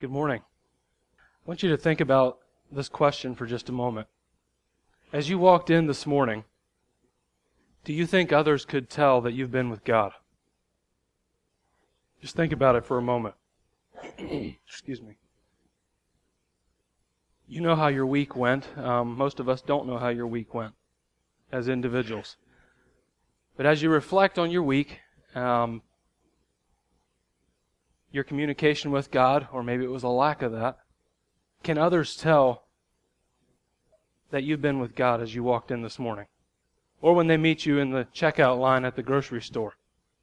Good morning. I want you to think about this question for just a moment. As you walked in this morning, do you think others could tell that you've been with God? Just think about it for a moment. Excuse me. You know how your week went. Most of us don't know how your week went as individuals. But as you reflect on your week, your communication with God, or maybe it was a lack of that, can others tell that you've been with God as you walked in this morning? Or when they meet you in the checkout line at the grocery store?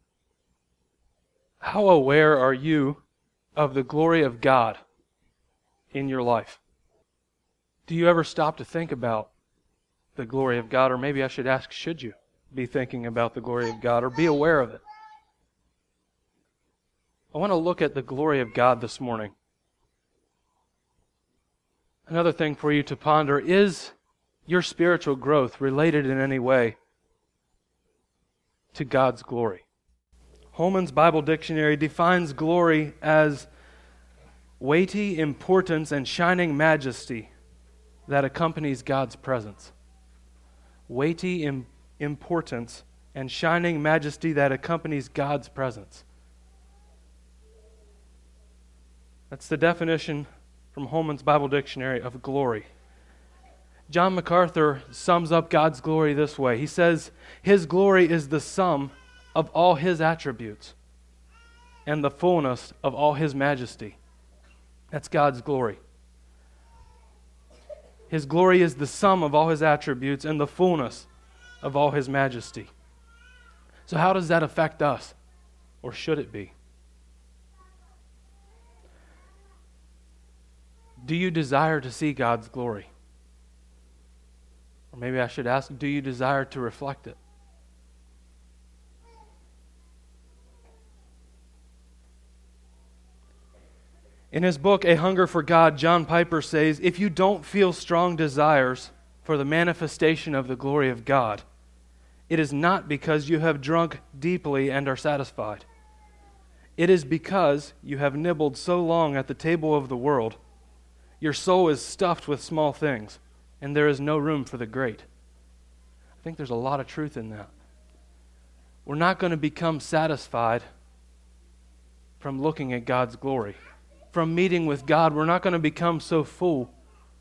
How aware are you of the glory of God in your life? Do you ever stop to think about the glory of God? Or maybe I should ask, should you be thinking about the glory of God or be aware of it? I want to look at the glory of God this morning. Another thing for you to ponder, is your spiritual growth related in any way to God's glory? Holman's Bible Dictionary defines glory as weighty importance and shining majesty that accompanies God's presence. Weighty importance and shining majesty that accompanies God's presence. That's the definition from Holman's Bible Dictionary of glory. John MacArthur sums up God's glory this way. He says, His glory is the sum of all His attributes and the fullness of all His majesty. That's God's glory. His glory is the sum of all His attributes and the fullness of all His majesty. So how does that affect us? Or should it be? Do you desire to see God's glory? Or maybe I should ask, do you desire to reflect it? In his book, A Hunger for God, John Piper says, if you don't feel strong desires for the manifestation of the glory of God, it is not because you have drunk deeply and are satisfied. It is because you have nibbled so long at the table of the world. Your soul is stuffed with small things, and there is no room for the great. I think there's a lot of truth in that. We're not going to become satisfied from looking at God's glory. From meeting with God, we're not going to become so full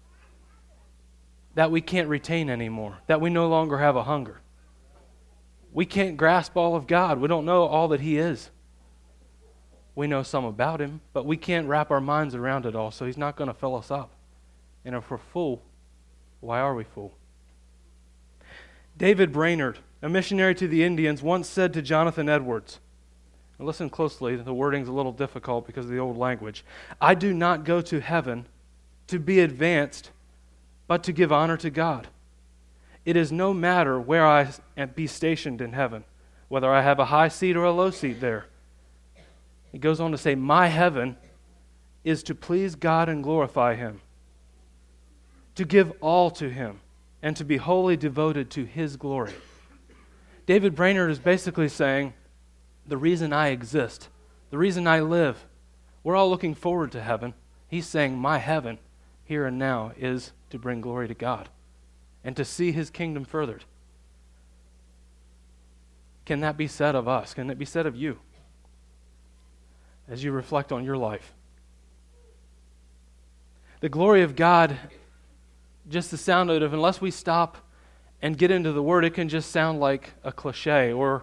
that we can't retain anymore, that we no longer have a hunger. We can't grasp all of God. We don't know all that He is. We know some about Him, but we can't wrap our minds around it all, so He's not going to fill us up. And if we're full, why are we full? David Brainerd, a missionary to the Indians, once said to Jonathan Edwards, and listen closely, the wording's a little difficult because of the old language, I do not go to heaven to be advanced, but to give honor to God. It is no matter where I be stationed in heaven, whether I have a high seat or a low seat there. He goes on to say, my heaven is to please God and glorify Him, to give all to Him, and to be wholly devoted to His glory. David Brainerd is basically saying, the reason I exist, the reason I live, we're all looking forward to heaven. He's saying my heaven, here and now, is to bring glory to God and to see His kingdom furthered. Can that be said of us? Can it be said of you? As you reflect on your life. The glory of God, just the sound of it, unless we stop and get into the Word, it can just sound like a cliche or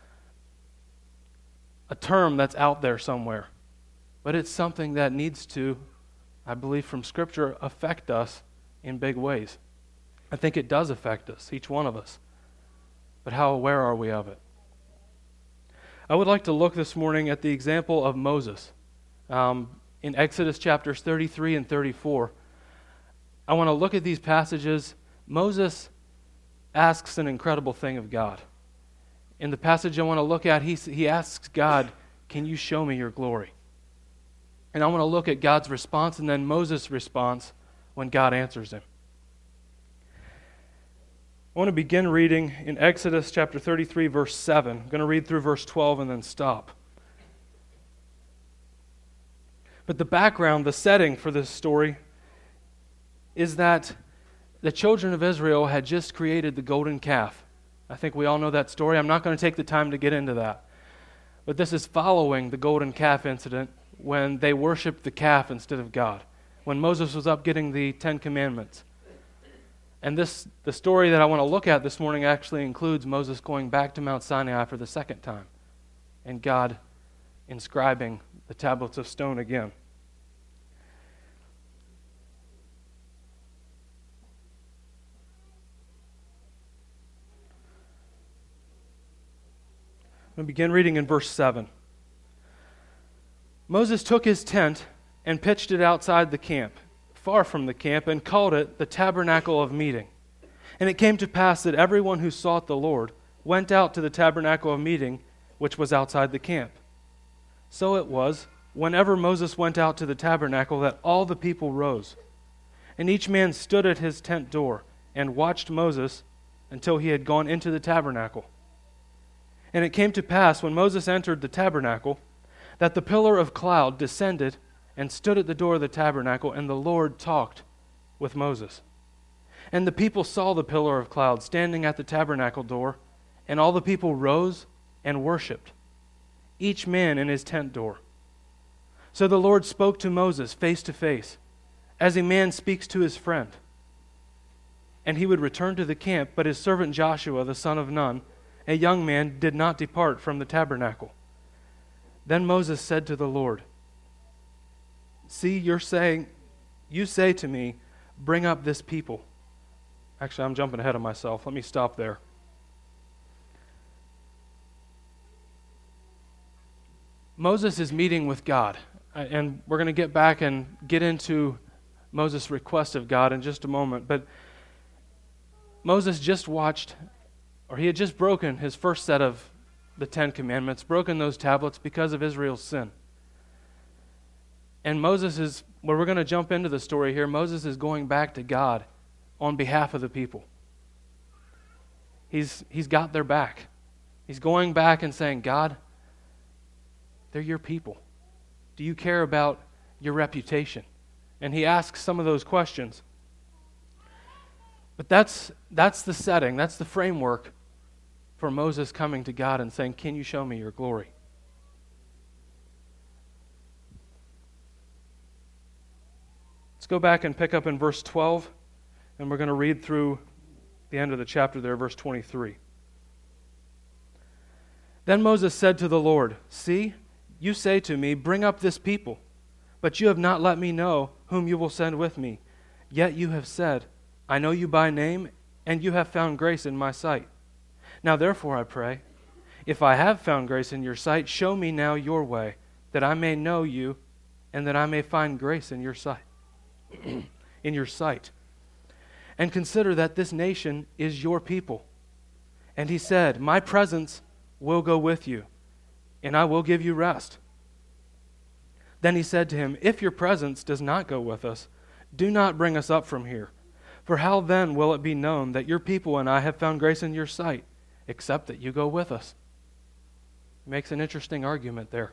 a term that's out there somewhere. But it's something that needs to, I believe from Scripture, affect us in big ways. I think it does affect us, each one of us. But how aware are we of it? I would like to look this morning at the example of Moses in Exodus chapters 33 and 34. I want to look at these passages. Moses asks an incredible thing of God. In the passage I want to look at, he asks God, can you show me your glory? And I want to look at God's response and then Moses' response when God answers him. I want to begin reading in Exodus chapter 33, verse 7. I'm going to read through verse 12 and then stop. But the background, the setting for this story is that the children of Israel had just created the golden calf. I think we all know that story. I'm not going to take the time to get into that. But this is following the golden calf incident when they worshiped the calf instead of God, when Moses was up getting the Ten Commandments. And the story that I want to look at this morning actually includes Moses going back to Mount Sinai for the second time and God inscribing the tablets of stone again. I'm going to begin reading in verse 7. Moses took his tent and pitched it outside the camp, far from the camp, and called it the tabernacle of meeting. And it came to pass that everyone who sought the Lord went out to the tabernacle of meeting, which was outside the camp. So it was, whenever Moses went out to the tabernacle, that all the people rose. And each man stood at his tent door and watched Moses until he had gone into the tabernacle. And it came to pass, when Moses entered the tabernacle, that the pillar of cloud descended and stood at the door of the tabernacle, and the Lord talked with Moses. And the people saw the pillar of cloud standing at the tabernacle door, and all the people rose and worshipped, each man in his tent door. So the Lord spoke to Moses face to face, as a man speaks to his friend. And he would return to the camp, but his servant Joshua, the son of Nun, a young man, did not depart from the tabernacle. Then Moses said to the Lord, "See, you say to me, bring up this people." Actually, I'm jumping ahead of myself. Let me stop there. Moses is meeting with God, and we're going to get back and get into Moses' request of God in just a moment. But Moses just watched, or he had just broken his first set of the Ten Commandments, broken those tablets because of Israel's sin. And Moses is, where we're going to jump into the story here, Moses is going back to God on behalf of the people. He's got their back. He's going back and saying, God, they're your people. Do you care about your reputation? And he asks some of those questions. But that's the setting, that's the framework for Moses coming to God and saying, can you show me your glory? Let's go back and pick up in verse 12, and we're going to read through the end of the chapter there, verse 23. Then Moses said to the Lord, "See, you say to me, bring up this people, but you have not let me know whom you will send with me. Yet you have said, I know you by name, and you have found grace in my sight. Now therefore I pray, if I have found grace in your sight, show me now your way, that I may know you, and that I may find grace in your sight. In your sight. And consider that this nation is your people." And he said, "My presence will go with you, and I will give you rest." Then he said to him, "If your presence does not go with us, do not bring us up from here. For how then will it be known that your people and I have found grace in your sight, except that you go with us?" He makes an interesting argument there.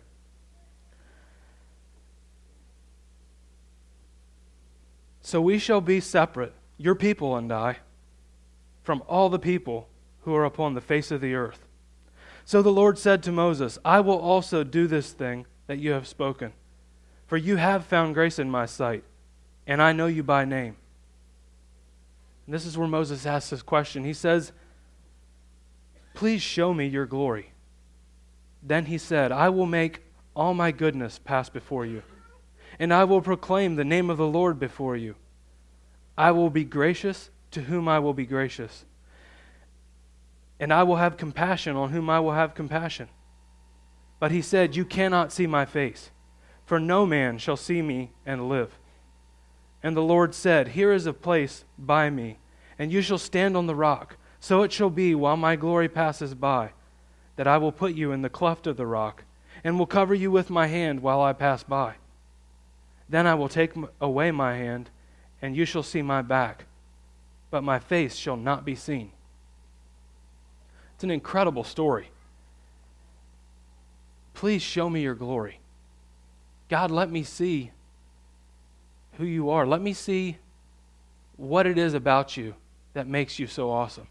"So we shall be separate, your people and I, from all the people who are upon the face of the earth. So the Lord said to Moses, I will also do this thing that you have spoken. For you have found grace in my sight, and I know you by name." And this is where Moses asks this question. He says, "Please show me your glory." Then he said, "I will make all my goodness pass before you, and I will proclaim the name of the Lord before you. I will be gracious to whom I will be gracious, and I will have compassion on whom I will have compassion." But he said, "You cannot see my face, for no man shall see me and live." And the Lord said, "Here is a place by me, and you shall stand on the rock. So it shall be, while my glory passes by, that I will put you in the cleft of the rock, and will cover you with my hand while I pass by. Then I will take away my hand, and you shall see my back, but my face shall not be seen." It's an incredible story. Please show me your glory. God, let me see who you are. Let me see what it is about you that makes you so awesome.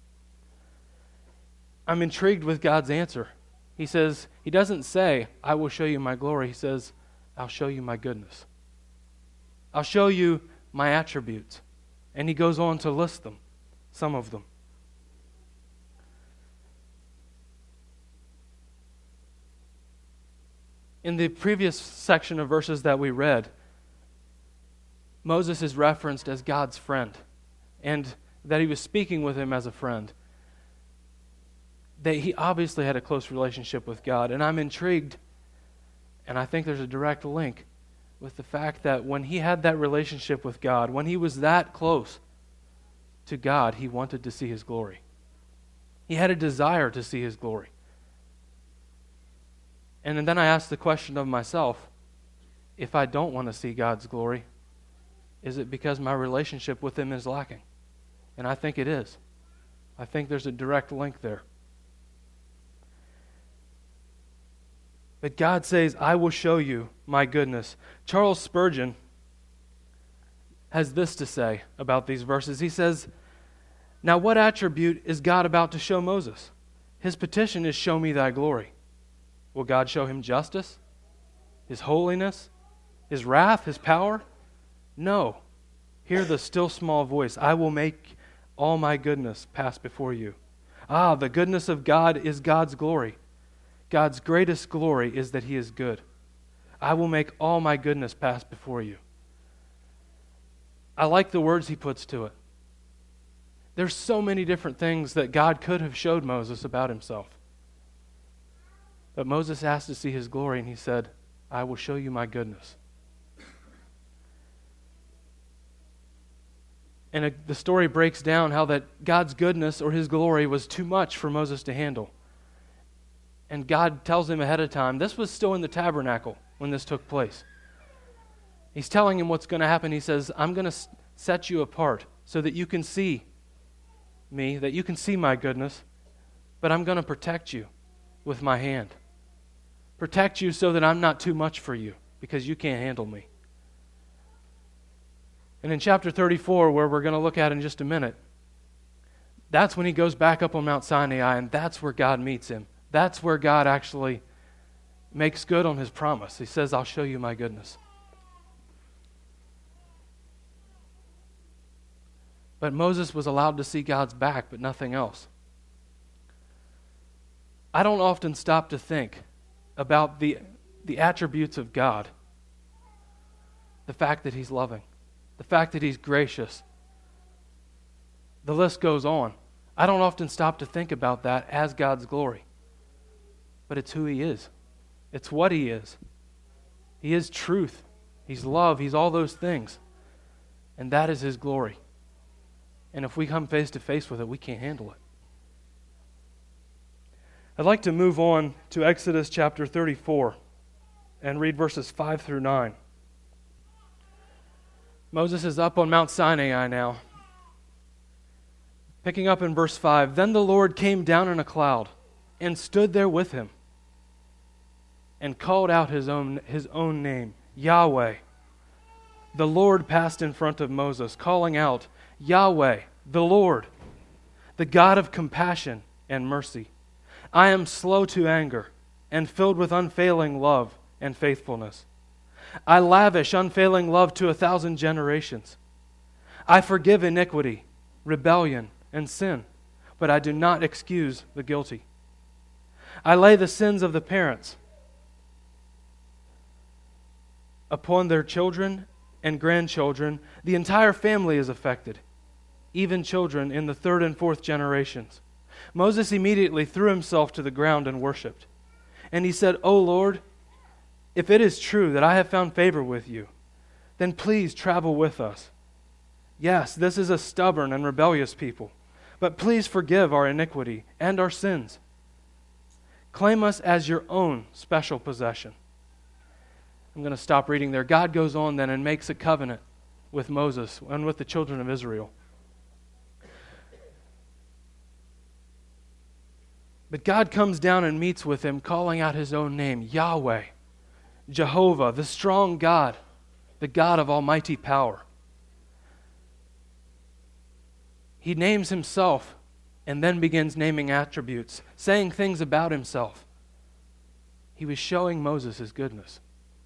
I'm intrigued with God's answer. He doesn't say, I will show you my glory. He says, I'll show you my goodness. I'll show you my attributes. And he goes on to list them, some of them. In the previous section of verses that we read, Moses is referenced as God's friend, and that he was speaking with him as a friend. That he obviously had a close relationship with God, and I'm intrigued, and I think there's a direct link with the fact that when he had that relationship with God, when he was that close to God, he wanted to see his glory. He had a desire to see his glory. And then I asked the question of myself, if I don't want to see God's glory, is it because my relationship with him is lacking? And I think it is. I think there's a direct link there. But God says, I will show you my goodness. Charles Spurgeon has this to say about these verses. He says, now what attribute is God about to show Moses? His petition is, show me thy glory. Will God show him justice? His holiness? His wrath? His power? No. Hear the still small voice. I will make all my goodness pass before you. The goodness of God is God's glory. God's greatest glory is that he is good. I will make all my goodness pass before you. I like the words he puts to it. There's so many different things that God could have showed Moses about himself. But Moses asked to see his glory, and he said, I will show you my goodness. And the story breaks down how that God's goodness or his glory was too much for Moses to handle. And God tells him ahead of time, this was still in the tabernacle when this took place. He's telling him what's going to happen. He says, I'm going to set you apart so that you can see me, that you can see my goodness, but I'm going to protect you with my hand. Protect you so that I'm not too much for you because you can't handle me. And in chapter 34, where we're going to look at in just a minute, that's when he goes back up on Mount Sinai, and that's where God meets him. That's where God actually makes good on his promise. He says, I'll show you my goodness. But Moses was allowed to see God's back, but nothing else. I don't often stop to think about the attributes of God. The fact that he's loving. The fact that he's gracious. The list goes on. I don't often stop to think about that as God's glory. But it's who he is. It's what he is. He is truth. He's love. He's all those things. And that is his glory. And if we come face to face with it, we can't handle it. I'd like to move on to Exodus chapter 34 and read verses 5 through 9. Moses is up on Mount Sinai now. Picking up in verse 5, then the Lord came down in a cloud and stood there with him and called out his own name, Yahweh. The Lord passed in front of Moses, calling out, Yahweh, the Lord, the God of compassion and mercy. I am slow to anger and filled with unfailing love and faithfulness. I lavish unfailing love to 1,000 generations. I forgive iniquity, rebellion, and sin, but I do not excuse the guilty. I lay the sins of the parents upon their children and grandchildren. The entire family is affected, even children in the 3rd and 4th generations. Moses immediately threw himself to the ground and worshipped. And he said, O Lord, if it is true that I have found favor with you, then please travel with us. Yes, this is a stubborn and rebellious people, but please forgive our iniquity and our sins. Claim us as your own special possession. I'm going to stop reading there. God goes on then and makes a covenant with Moses and with the children of Israel. But God comes down and meets with him, calling out his own name, Yahweh. Jehovah, the strong God, the God of almighty power. He names himself and then begins naming attributes, saying things about himself. He was showing Moses his goodness.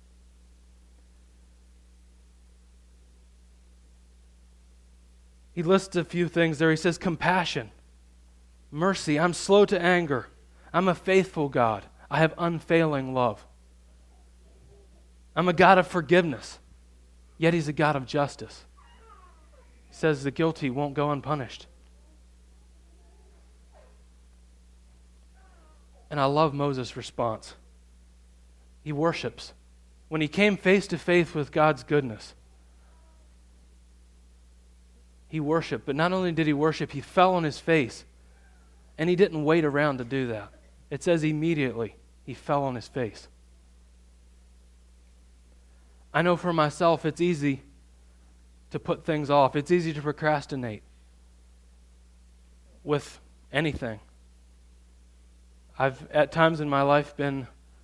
He lists a few things there. He says, compassion, mercy, I'm slow to anger, I'm a faithful God, I have unfailing love. I'm a God of forgiveness, yet he's a God of justice. He says the guilty won't go unpunished. And I love Moses' response. He worships. When he came face to face with God's goodness, he worshiped. But not only did he worship, he fell on his face. And he didn't wait around to do that. It says immediately he fell on his face. I know for myself it's easy to put things off. It's easy to procrastinate with anything. I've at times in my life been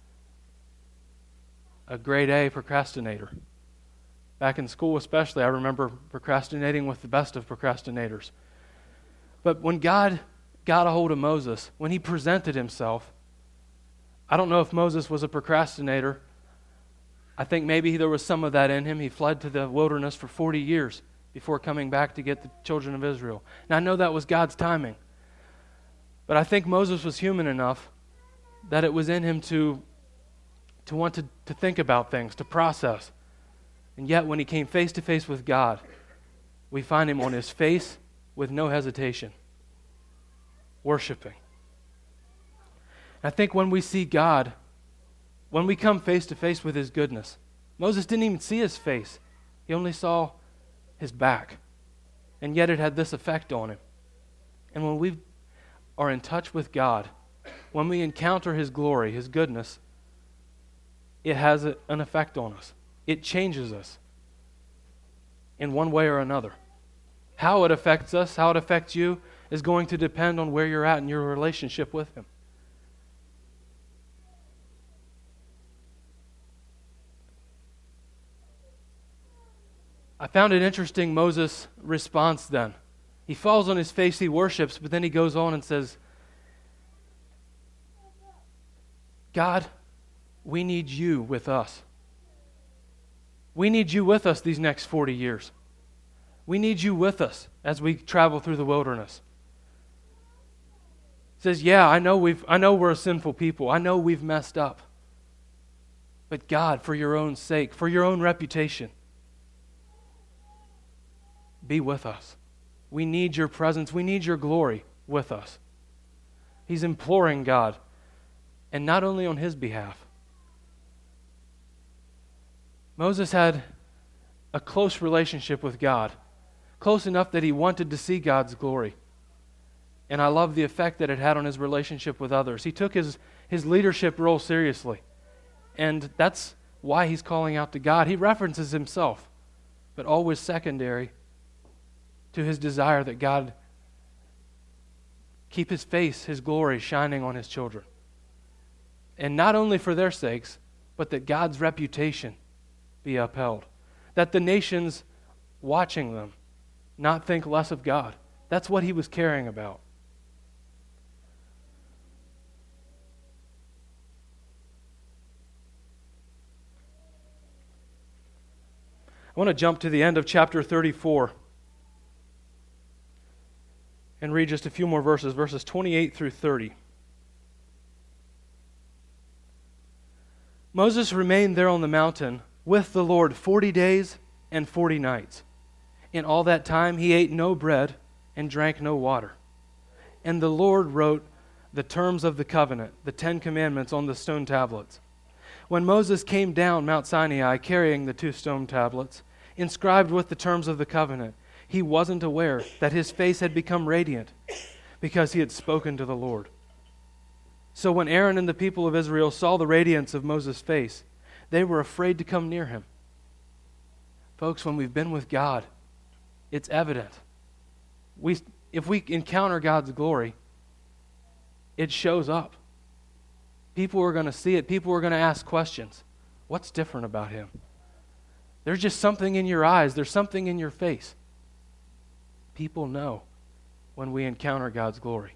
a grade A procrastinator. Back in school especially, I remember procrastinating with the best of procrastinators. But when God got a hold of Moses, when he presented himself, I don't know if Moses was a procrastinator. I think maybe there was some of that in him. He fled to the wilderness for 40 years before coming back to get the children of Israel. Now I know that was God's timing. But I think Moses was human enough that it was in him to want to think about things, to process. And yet when he came face to face with God, we find him on his face with no hesitation, worshiping. I think when we see God, when we come face to face with his goodness, Moses didn't even see his face. He only saw his back. And yet it had this effect on him. And when we are in touch with God, when we encounter his glory, his goodness, it has an effect on us. It changes us in one way or another. How it affects us, how it affects you, is going to depend on where you're at in your relationship with him. I found it interesting, Moses' response then. He falls on his face, he worships, but then he goes on and says, God, we need you with us. We need you with us these next 40 years. We need you with us as we travel through the wilderness. He says, yeah, I know we're a sinful people. I know we've messed up. But God, for your own sake, for your own reputation, be with us. We need your presence. We need your glory with us. He's imploring God, and not only on his behalf. Moses had a close relationship with God, close enough that he wanted to see God's glory. And I love the effect that it had on his relationship with others. He took his leadership role seriously. And that's why he's calling out to God. He references himself, but always secondary to his desire that God keep his face, his glory shining on his children. And not only for their sakes, but that God's reputation be upheld. That the nations watching them not think less of God. That's what he was caring about. I want to jump to the end of chapter 34 and read just a few more verses, verses 28 through 30. Moses remained there on the mountain with the Lord 40 days and 40 nights. In all that time he ate no bread and drank no water. And the Lord wrote the terms of the covenant, the 10 commandments, on the stone tablets. When Moses came down Mount Sinai carrying the 2 stone tablets, inscribed with the terms of the covenant, he wasn't aware that his face had become radiant because he had spoken to the Lord. So when Aaron and the people of Israel saw the radiance of Moses' face, they were afraid to come near him. Folks, when we've been with God, it's evident. If we encounter God's glory, it shows up. People are going to see it. People are going to ask questions. What's different about him? There's just something in your eyes. There's something in your face. People know when we encounter God's glory.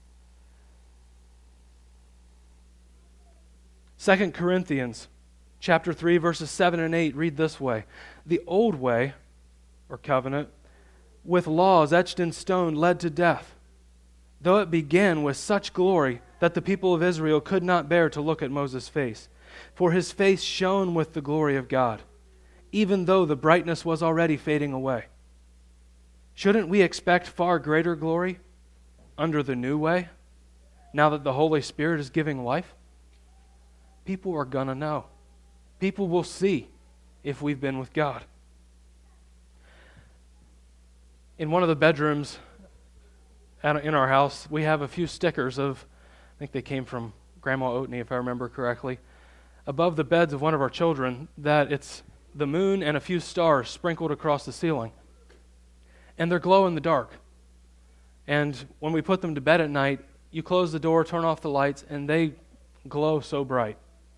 2 Corinthians chapter 3, verses 7 and 8 read this way. The old way, or covenant, with laws etched in stone led to death, though it began with such glory that the people of Israel could not bear to look at Moses' face. For his face shone with the glory of God, even though the brightness was already fading away. Shouldn't we expect far greater glory under the new way, now that the Holy Spirit is giving life? People are going to know. People will see if we've been with God. In one of the bedrooms in our house, we have a few stickers of, I think they came from Grandma Oatney, if I remember correctly, above the beds of one of our children, that it's the moon and a few stars sprinkled across the ceiling. And they're glow in the dark. And when we put them to bed at night, you close the door, turn off the lights, and they glow so bright.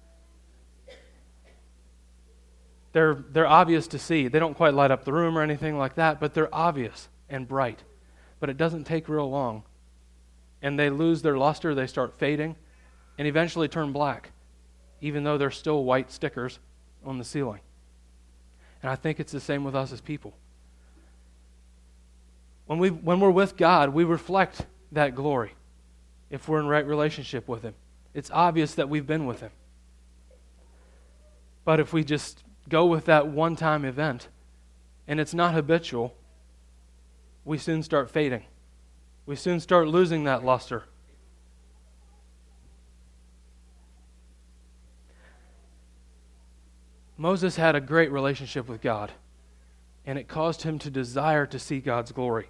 They're obvious to see. They don't quite light up the room or anything like that, but they're obvious and bright. But it doesn't take real long. And they lose their luster, they start fading, and eventually turn black, even though they're still white stickers on the ceiling. And I think it's the same with us as people. When we're with God, we reflect that glory if we're in right relationship with Him. It's obvious that we've been with Him. But if we just go with that one-time event, and it's not habitual, we soon start fading. We soon start losing that luster. Moses had a great relationship with God, and it caused him to desire to see God's glory.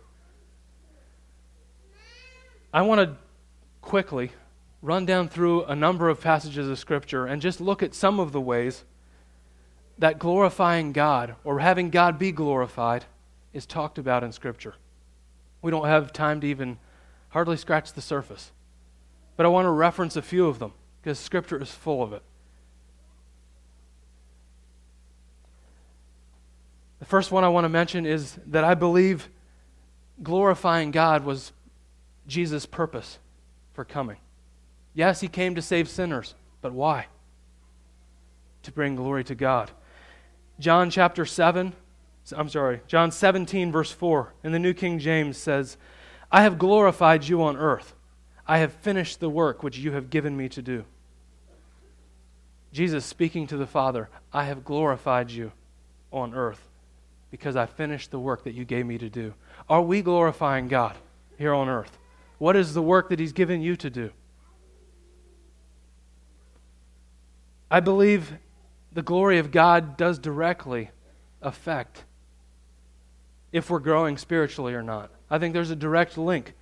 I want to quickly run down through a number of passages of Scripture and just look at some of the ways that glorifying God, or having God be glorified, is talked about in Scripture. We don't have time to even hardly scratch the surface. But I want to reference a few of them, because Scripture is full of it. The first one I want to mention is that I believe glorifying God was Jesus' purpose for coming. Yes, He came to save sinners, but why? To bring glory to God. John 17, verse 4, in the New King James says, I have glorified you on earth. I have finished the work which you have given me to do. Jesus speaking to the Father, I have glorified you on earth because I finished the work that you gave me to do. Are we glorifying God here on earth? What is the work that He's given you to do? I believe the glory of God does directly affect if we're growing spiritually or not. I think there's a direct link.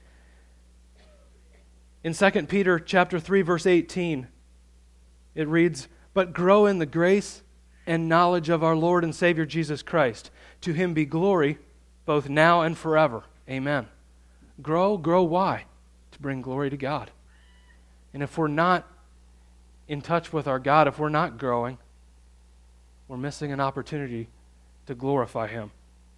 In 2 Peter chapter 3, verse 18, it reads, But grow in the grace and knowledge of our Lord and Savior Jesus Christ. To Him be glory, both now and forever. Amen. Grow why? To bring glory to God. And if we're not in touch with our God, if we're not growing, we're missing an opportunity to glorify Him.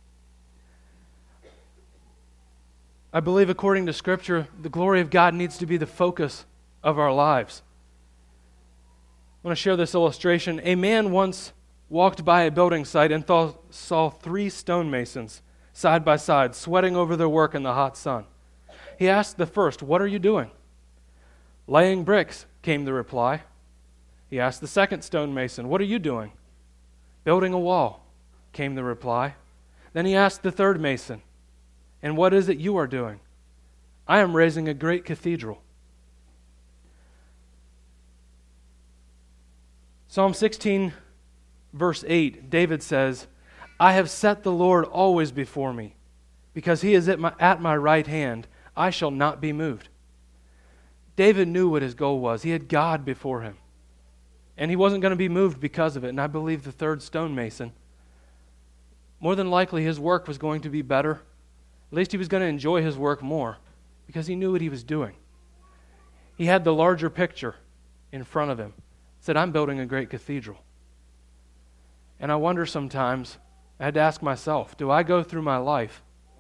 I believe, according to Scripture, the glory of God needs to be the focus of our lives. I want to share this illustration. A man once walked by a building site and saw 3 stonemasons side by side, sweating over their work in the hot sun. He asked the first, "What are you doing?" "Laying bricks," came the reply. He asked the second stonemason, "What are you doing?" "Building a wall," came the reply. Then he asked the third mason, "And what is it you are doing?" "I am raising a great cathedral." Psalm 16, verse 8, David says, "I have set the Lord always before me. Because He is at my right hand, I shall not be moved." David knew what his goal was. He had God before him. And he wasn't going to be moved because of it. And I believe the third stonemason, more than likely his work was going to be better. At least he was going to enjoy his work more because he knew what he was doing. He had the larger picture in front of him. He said, "I'm building a great cathedral." And I wonder sometimes, I had to ask myself, do I go through my life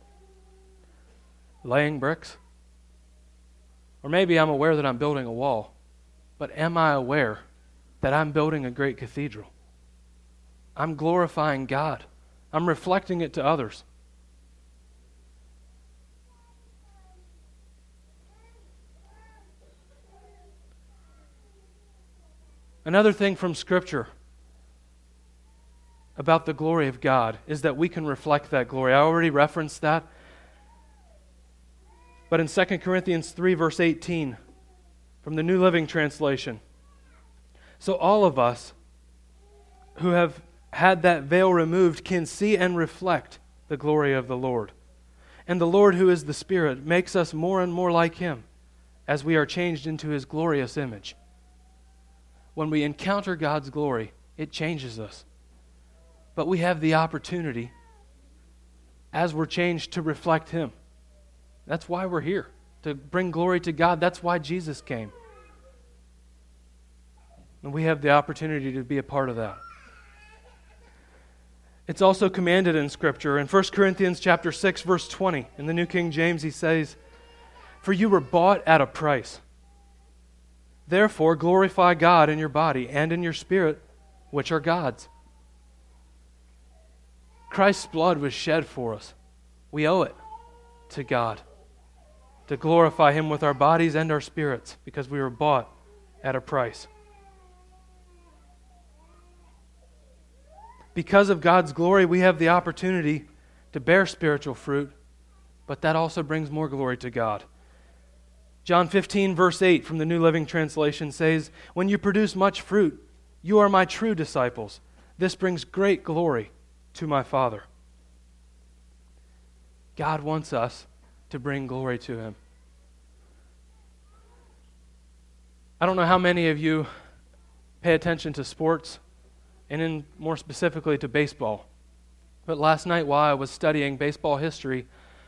laying bricks? Or maybe I'm aware that I'm building a wall, but am I aware that I'm building a great cathedral? I'm glorifying God. I'm reflecting it to others. Another thing from Scripture about the glory of God is that we can reflect that glory. I already referenced that. But in 2 Corinthians 3, verse 18, from the New Living Translation, so all of us who have had that veil removed can see and reflect the glory of the Lord. And the Lord, who is the Spirit, makes us more and more like Him as we are changed into His glorious image. When we encounter God's glory, it changes us. But we have the opportunity, as we're changed, to reflect Him. That's why we're here, to bring glory to God. That's why Jesus came. And we have the opportunity to be a part of that. It's also commanded in Scripture. In 1 Corinthians chapter 6, verse 20, in the New King James, he says, "For you were bought at a price. Therefore glorify God in your body and in your spirit, which are God's." Christ's blood was shed for us. We owe it to God to glorify Him with our bodies and our spirits because we were bought at a price. Because of God's glory, we have the opportunity to bear spiritual fruit, but that also brings more glory to God. John 15, verse 8 from the New Living Translation says, "When you produce much fruit, you are my true disciples. This brings great glory to my Father." God wants us to bring glory to Him. I don't know how many of you pay attention to sports, and more specifically to baseball. But last night while I was studying baseball history,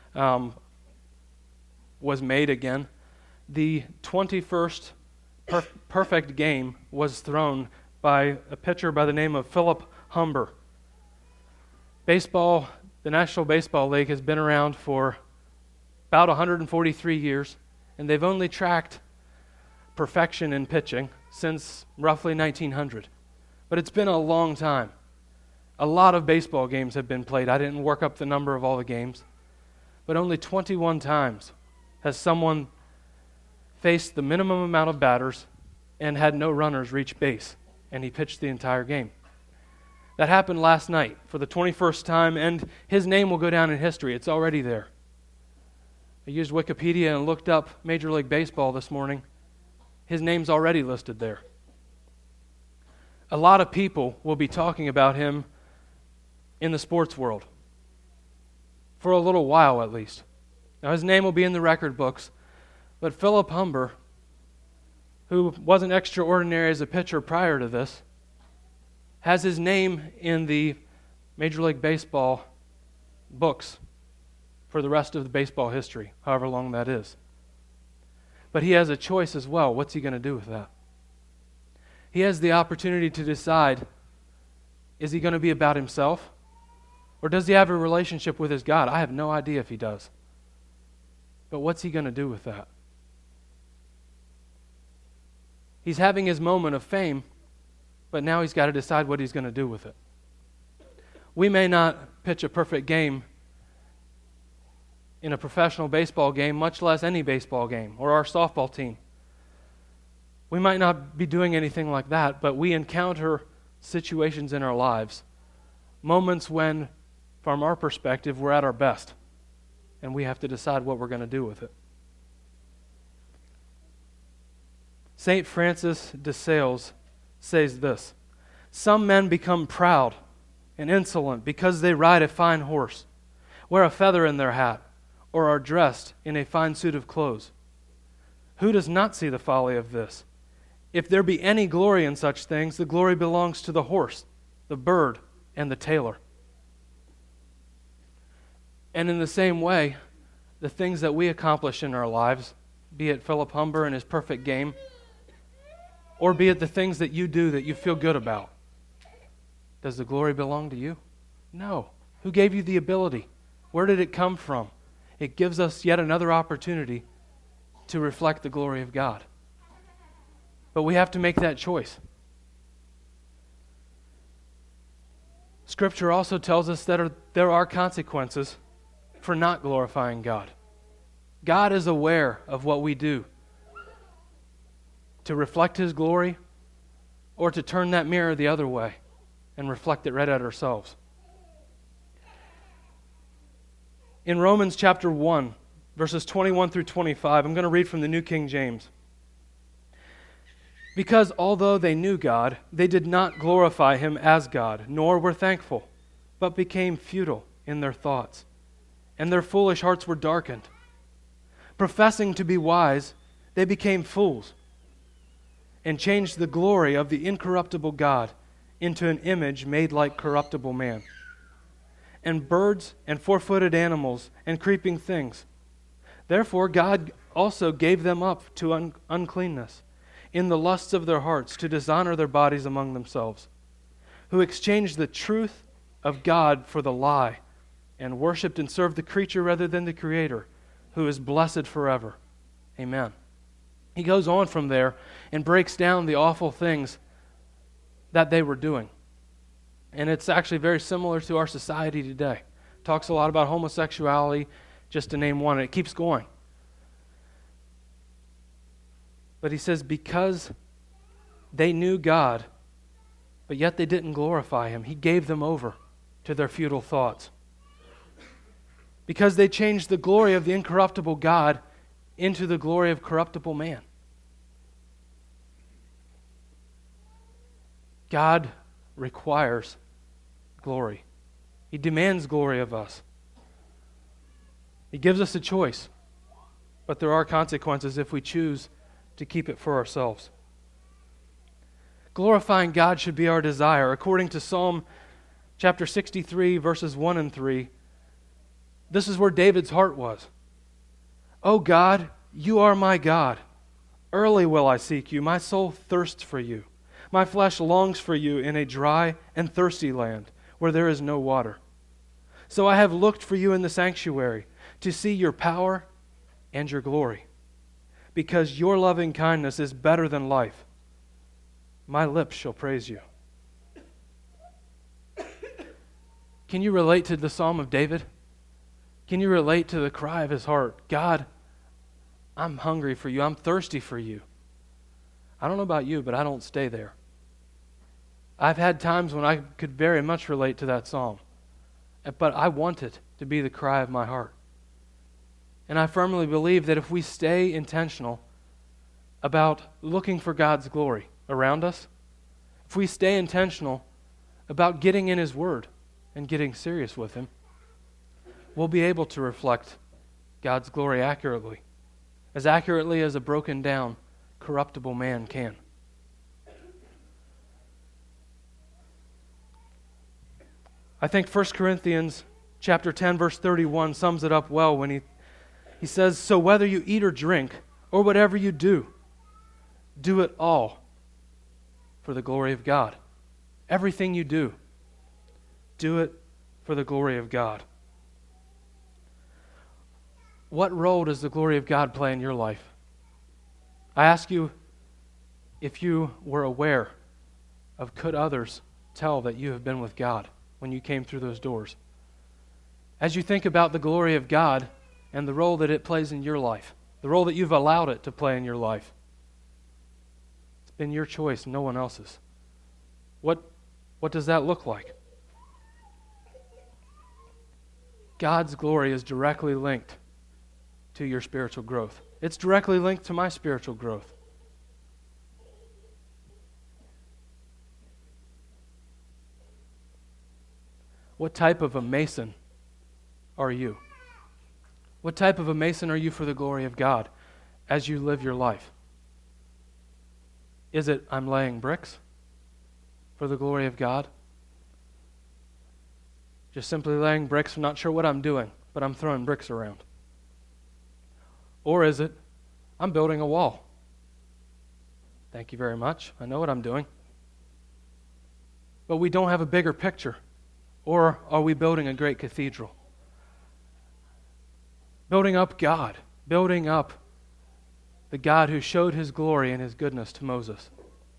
was made again. The 21st perfect game was thrown by a pitcher by the name of Philip Humber. Baseball, the National Baseball League, has been around for about 143 years, and they've only tracked perfection in pitching since roughly 1900. But it's been a long time. A lot of baseball games have been played. I didn't work up the number of all the games. But only 21 times has someone faced the minimum amount of batters and had no runners reach base, and he pitched the entire game. That happened last night for the 21st time, and his name will go down in history. It's already there. I used Wikipedia and looked up Major League Baseball this morning. His name's already listed there. A lot of people will be talking about him in the sports world, for a little while at least. Now his name will be in the record books, but Philip Humber, who wasn't extraordinary as a pitcher prior to this, has his name in the Major League Baseball books for the rest of the baseball history, however long that is. But he has a choice as well. What's he going to do with that? He has the opportunity to decide, is he going to be about himself? Or does he have a relationship with his God? I have no idea if he does. But what's he going to do with that? He's having his moment of fame, but now he's got to decide what he's going to do with it. We may not pitch a perfect game in a professional baseball game, much less any baseball game, or our softball team. We might not be doing anything like that, but we encounter situations in our lives, moments when, from our perspective, we're at our best, and we have to decide what we're going to do with it. St. Francis de Sales says this: "Some men become proud and insolent because they ride a fine horse, wear a feather in their hat, or are dressed in a fine suit of clothes. Who does not see the folly of this? If there be any glory in such things, the glory belongs to the horse, the bird, and the tailor." And in the same way, the things that we accomplish in our lives, be it Philip Humber and his perfect game, or be it the things that you do that you feel good about, Does the glory belong to you? No. Who gave you the ability? Where did it come from? It gives us yet another opportunity to reflect the glory of God. But we have to make that choice. Scripture also tells us that there are consequences for not glorifying God. God is aware of what we do to reflect His glory or to turn that mirror the other way and reflect it right at ourselves. In Romans chapter 1, verses 21 through 25, I'm going to read from the New King James. Because although they knew God, they did not glorify Him as God, nor were thankful, but became futile in their thoughts, and their foolish hearts were darkened. Professing to be wise, they became fools, and changed the glory of the incorruptible God into an image made like corruptible man, and birds and four-footed animals and creeping things. Therefore God also gave them up to uncleanness in the lusts of their hearts, to dishonor their bodies among themselves, who exchanged the truth of God for the lie, and worshipped and served the creature rather than the Creator, who is blessed forever. Amen. He goes on from there and breaks down the awful things that they were doing. And it's actually very similar to our society today. Talks a lot about homosexuality, just to name one, and it keeps going. But he says, because they knew God, but yet they didn't glorify Him, He gave them over to their futile thoughts. Because they changed the glory of the incorruptible God into the glory of corruptible man. God requires glory. He demands glory of us. He gives us a choice, but there are consequences if we choose to keep it for ourselves. Glorifying God should be our desire. According to Psalm chapter 63, verses 1 and 3, this is where David's heart was. O God, You are my God. Early will I seek You. My soul thirsts for You. My flesh longs for You in a dry and thirsty land where there is no water. So I have looked for You in the sanctuary to see Your power and Your glory. Because Your loving kindness is better than life, my lips shall praise You. Can you relate to the Psalm of David? Can you relate to the cry of his heart? God, I'm hungry for You. I'm thirsty for You. I don't know about you, but I don't stay there. I've had times when I could very much relate to that psalm, but I want it to be the cry of my heart. And I firmly believe that if we stay intentional about looking for God's glory around us, if we stay intentional about getting in His Word and getting serious with Him, we'll be able to reflect God's glory accurately as a broken down, corruptible man can. I think 1 Corinthians chapter 10, verse 31 sums it up well when he says, so whether you eat or drink, or whatever you do it all for the glory of God. Everything you do it for the glory of God. What role does the glory of God play in your life? I ask you if you were aware of could others tell that you have been with God when you came through those doors? As you think about the glory of God and the role that it plays in your life, the role that you've allowed it to play in your life, it's been your choice, no one else's. What does that look like? God's glory is directly linked to your spiritual growth. It's directly linked to my spiritual growth. What type of a mason are you? What type of a mason are you for the glory of God as you live your life? Is it, I'm laying bricks for the glory of God? Just simply laying bricks, I'm not sure what I'm doing, but I'm throwing bricks around. Or is it, I'm building a wall. Thank you very much. I know what I'm doing. but we don't have a bigger picture? Or are we building a great cathedral? Building up God, building up the God who showed his glory and his goodness to Moses.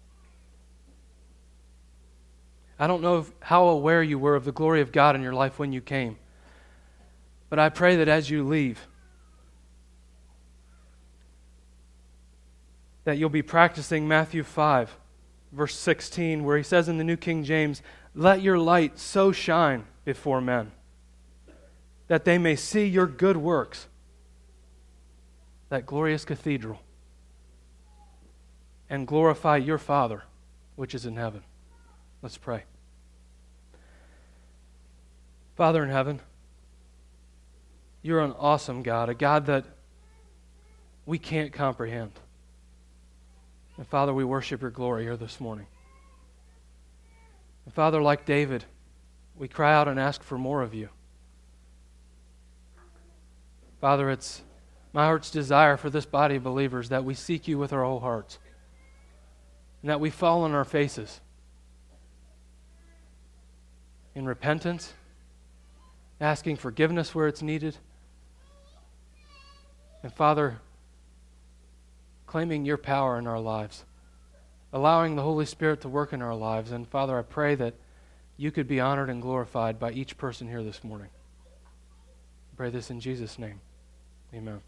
I don't know how aware you were of the glory of God in your life when you came, but I pray that as you leave, that you'll be practicing Matthew 5, verse 16, where he says in the New King James, "Let your light so shine before men, that they may see your good works," that glorious cathedral, "and glorify your Father, which is in heaven." Let's pray. Father in heaven, you're an awesome God, a God that we can't comprehend. And Father, we worship your glory here this morning. And Father, like David, we cry out and ask for more of you. Father, it's my heart's desire for this body of believers that we seek you with our whole hearts, and that we fall on our faces in repentance, asking forgiveness where it's needed, and Father, claiming your power in our lives, allowing the Holy Spirit to work in our lives. And Father, I pray that you could be honored and glorified by each person here this morning. I pray this in Jesus' name. Amen.